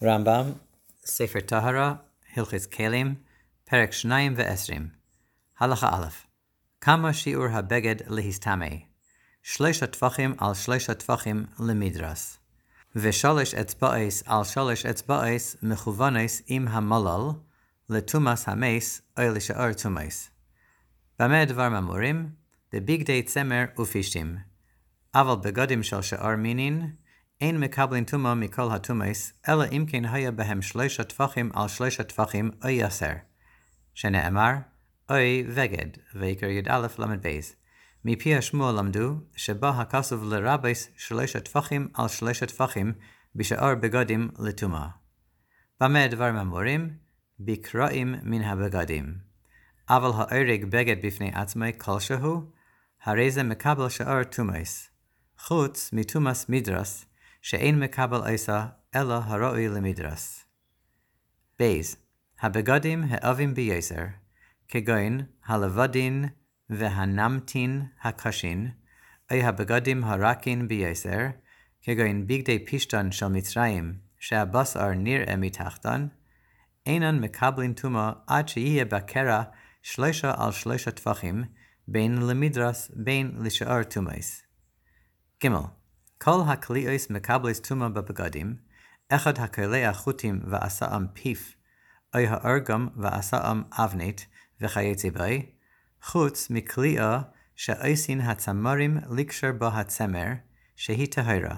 רמב"ם, ספר טהרה, הלכות כלים, פרק 22. הלכה א', כמה שיעור הבגד להסתמא? 3 טפחים על 3 טפחים למדרס. ו3 אצבעס על 3 אצבעס מכוונס עם המלל, לתומס המס או לשאר תומס. במה דברים אמורים? בבגדי צמר ופשתים. אבל בגדים של שאר מינין, אין מקבלין תומה מכל התומס, אלא אם כן היה בהם 3 טפחים על 3 טפחים או יסר. שנאמר, אוי וגד, ויקרא י"א למד בייס. מפי השמואל למדו, שבא הכסוב לרבס 3 טפחים על 3 טפחים, בשאר בגדים לתומה. במה דברים אמורים? בקרעים מן הבגדים. אבל האורג בגד בפני עצמי כלשהו, הרי זה מקבל שאר תומס. חוץ מתומס מדרס, שאין מקבל עשה, אלא הראוי למדרס. בייז, הבגדים האבים ביסר, כגון הלבדין והנמתין הקשין, או הבגדים הרקין ביסר, כגון בגדי פשטן של מצרים, שהבשר נראה מתחתן, אינן מקבלין תומה עד שיהיה בקרע 3 על 3 טפחים, בין למדרס בין לשאר תומס. ג' כל הכליאס מקבלס תומה בבגדים, אחד הכלי החוטים ועשאם פיף, או הארגם ועשאם אבנית וכיוצא בי, חוץ מכליאה שעושים הצמרים לקשר בה הצמר, שהיא טהרה.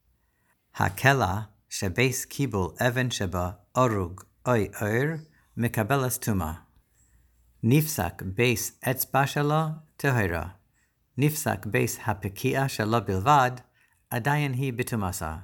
הכלה שבייס קיבול אבן שבה ארוג אוי אור, מקבלס תומה. נפסק בייס אצבע שלה טהרה. נפסק בייס הפקיעה שלה בלבד, עדיין היא בתומסה.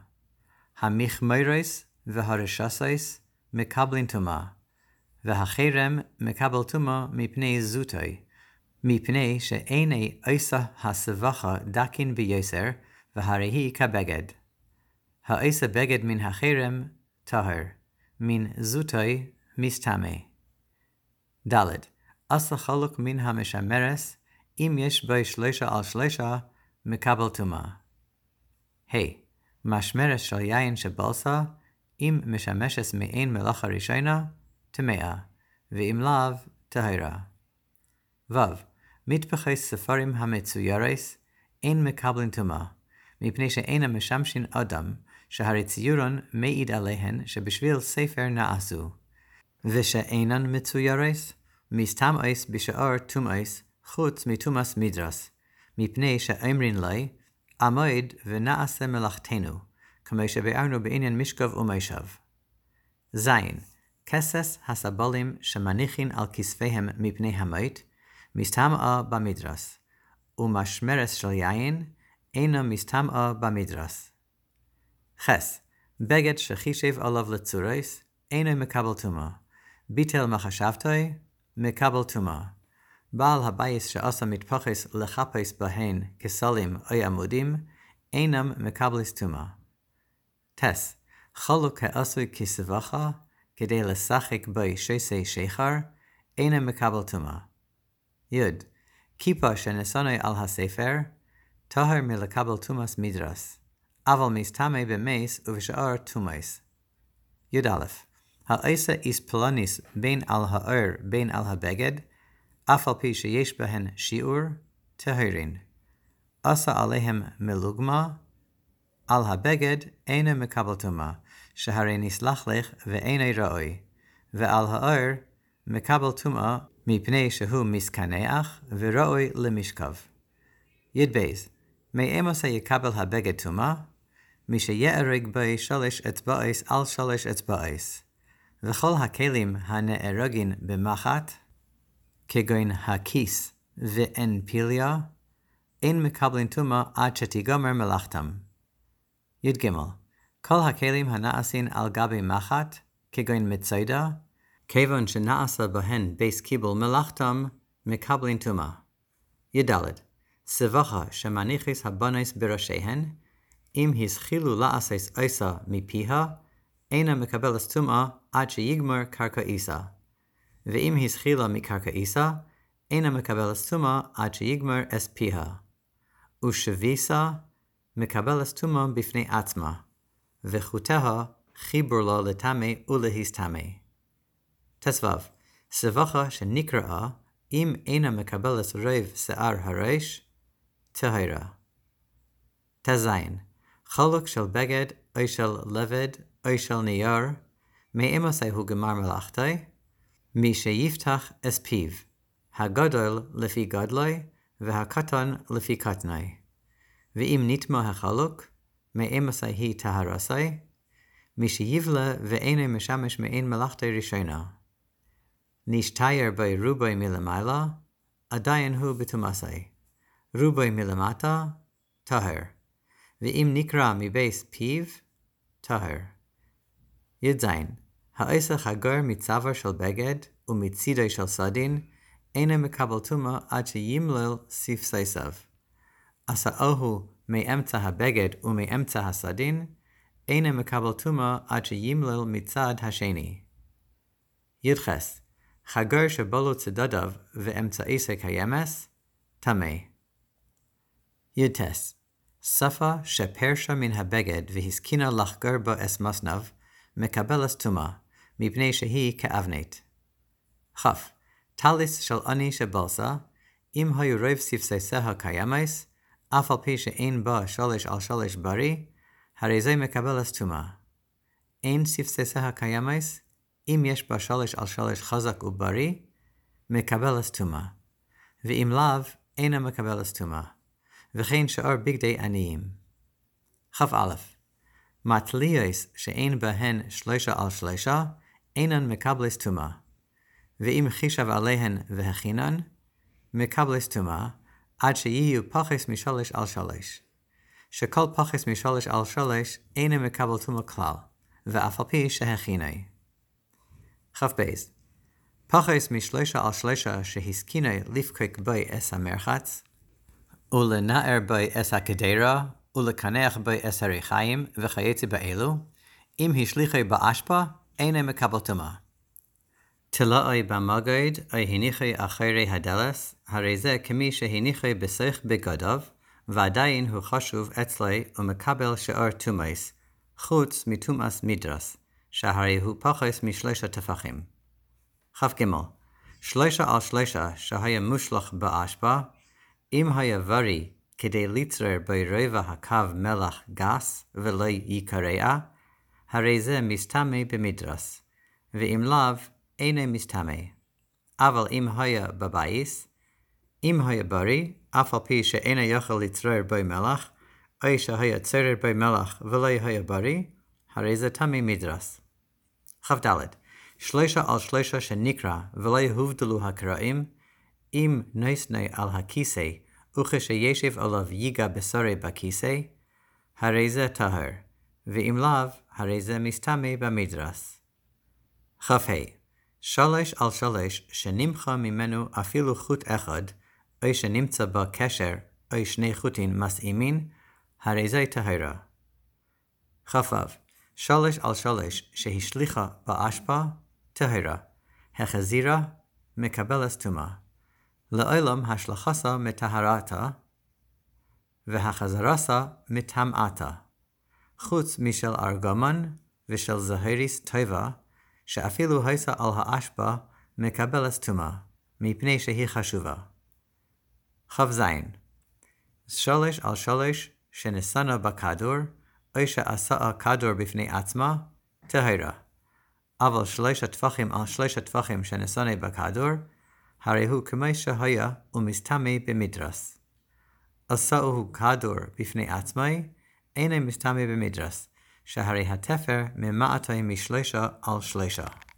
המחמרס והרשסס מקבלין תומה, והחרם מקבל תומה מפני זוטי, מפני שאיני עשה הסבכה דקין ביסר, והרי היא כבגד. העשה בגד מן החרם טהר, מן זוטי מסתמא. ד' עשה חלוק מן המשמרס, אם יש בי 3 על 3, מקבל תומה. משמרס של יין שבלסה, אם משמשס מעין מלאכה ראשונה, טמאה, ואם לאו, טהרה. מטבחי ספרים המצוירס, אין מקבלין תומה, מפני שאינם משמשין אדם, שהרי ציורון מעיד עליהן שבשביל ספר נעשו, ושאינן מצוירס, מסתמאס בשאר תומאס, חוץ מתומאס מדרס, מפני שאומרין לי, עמוד ונעשה מלאכתנו, כמו שביארנו בעניין משכב ומושב. ז' כסס הסבלים שמניחין על כספיהם מפני המות, מסתמאה במדרס, ומשמרס של יין אינו מסתמאה במדרס. ח' בגד שחישב עליו לצורס, אינו מקבל תומה. ביטל מחשבתוי, מקבל תומה. בעל הבייס שעשה מטפחס לחפש בהן כסלים או עמודים, אינם מקבלס תומה. טס, חלוק העשוי כסבכה, כדי לשחק בי שסי שחר, אינם מקבל תומה. י. כיפה שנסוני על הספר, טהר מלקבל תומס מדרס, אבל מסתמא במס ובשאר תומס. י"א העשה איספלניס בין על האור בין על הבגד, אף על פי שיש בהן שיעור, טהרין. עשה עליהם מלוגמה, על הבגד אינו מקבל תומה, שהרי נסלח לך ואינו ראוי, ועל האור מקבל תומה מפני שהוא מסקנח וראוי למשכב. י"ב מאמוסה יקבל הבגד תומה, מי שיהרג בי 3 אצבעס על 3 אצבעס, וכל הכלים הנהרגין במחט, כגון הכיס ואין פיליה, אין מקבלין תומה עד שתיגמר מלאכתם. י"ג כל הכלים הנעשין על גבי מחט, כגון מצדה, כיוון שנעשה בהן בייס קיבול מלאכתם, מקבלין תומה. י"ד סבכה שמניחס הבנס בראשיהן, אם הסחילו לעשס עשה מפיה, אינה מקבלס תומה עד שיגמר קרקעיסה. ואם הסחילה מקרקעיסה, אינה מקבלס תומה עד שיגמר אספיה. ושביסה מקבלס תומה בפני עצמה, וחוטיה חיבור לו לטמא ולהסטמא. תסבב, סבכה שנקראה, אם אינה מקבלת רוב שיער הראש, טהרה. תזין, חלוק של בגד, או של לבד, או של נייר, מאמוסי הוא גמר מלאכתי, מי שיפתח אס פיו, הגדול לפי גדלוי, והקטן לפי קטני. ואם נטמא החלוק, מאמוסי היא טהרסי, מי שיבלה ואינו משמש מעין מלאכתי ראשונה. נשתייר בי רובוי מלמעלה, עדיין הוא בטומאסי. רובוי מלמטה, טהר. ואם נקרא מבייס פיו, טהר. ידזין, האיסך הגר מצוואר של בגד ומצידו של סדין, אינו מקבל טומאה עד שימלל ספסייסיו. עשאוהו מאמצע הבגד ומאמצע הסדין, אינו מקבל טומאה עד שימלל מצד השני. ידחס, חגר שבולו צדדיו ואמצעיסי קיימס, טמא. ידטס, שפה שפרשה מן הבגד והסכינה לחגר בו אס מסנב, מקבלת טומאה, מפני שהיא כאבנית. כף, טליס של עני שבלסה, אם היו רוב ספסייסיה קיימס, אף על פי שאין בה 3 על 3 בריא, הרי זה מקבלת טומאה. אין ספסייסיה קיימס, אם יש בה 3 על 3 חזק ובריא, מקבלת טומאה. ואם לאו, אינה מקבלת טומאה. וכן שאר בגדי עניים. כ"א, מטליות שאין בהן 3 על 3, אינן מקבלת טומאה. ואם חישב עליהן והכינן, מקבלת טומאה, עד שיהיו פחס מ3 על 3. שכל פחס מ3 על 3 אינה מקבל טומאה כלל, ואף על פי שהכיני. כ"ב, פחס מ3 על 3 שהסכיני לפקק בי אס המרחץ, ולנער בי אס הקדרה, ולקנח בי אס הריחיים, וכייצא באלו, אם השליחי באשפה, אינה מקבל טומאה. תלאי במגד, אי הניחי אחרי הדלס, הרי זה כמי שהניחי בסך בגדיו, ועדיין הוא חשוב אצלי ומקבל שאר טומאס, חוץ מטומאס מדרס, שהרי הוא פחס מ3 טפחים. כ"ג, 3 על 3 שהיה מושלך באשפה, אם היה וריא כדי ליצרר ברבע הקו מלח גס ולא יקרע, הרי זה מסתמא במדרס, ואם לאו, אינו מסתמא. אבל אם היה בבייס, אם היה בריא, אף על פי שאינו יכול לצרר בי מלח, או שהיה צרר בי מלח ולא היה בריא, הרי זה טמא מדרס. כ"ד, 3 על 3 שנקרא ולא יהובדלו הקרעים, אם נסנה על הכיסא, וכשישב עליו ייגע בשרי בכיסא, הרי זה טהר, ואם לאו, הרי זה מסתמא במדרס. כ"ה, 3 על 3 שנמחה ממנו אפילו חוט אחד, או שנמצא בה קשר, או 2 חוטים מסעימין, הרי זה טהרה. כ"ו, 3 על 3 שהשליחה באשפה, טהרה, החזירה, מקבלת טומאה. לעולם השלחסה מטהרתה, והחזרסה מטמאתה, חוץ משל ארגמן ושל זהיריס טובה, שאפילו הייסה על האשפה מקבלת טומאה, מפני שהיא חשובה. כ"ז, 3 על 3 שנסנה בכדור, או שעשה כדור בפני עצמה, טהרה. אבל 3 טפחים על 3 טפחים שנסנה בכדור, הרי הוא כמו שהיה ומסתמא במדרס. עשאו כדור בפני עצמי, אינו מסתמא במדרס, שהרי התפר ממעטי מ3 על 3.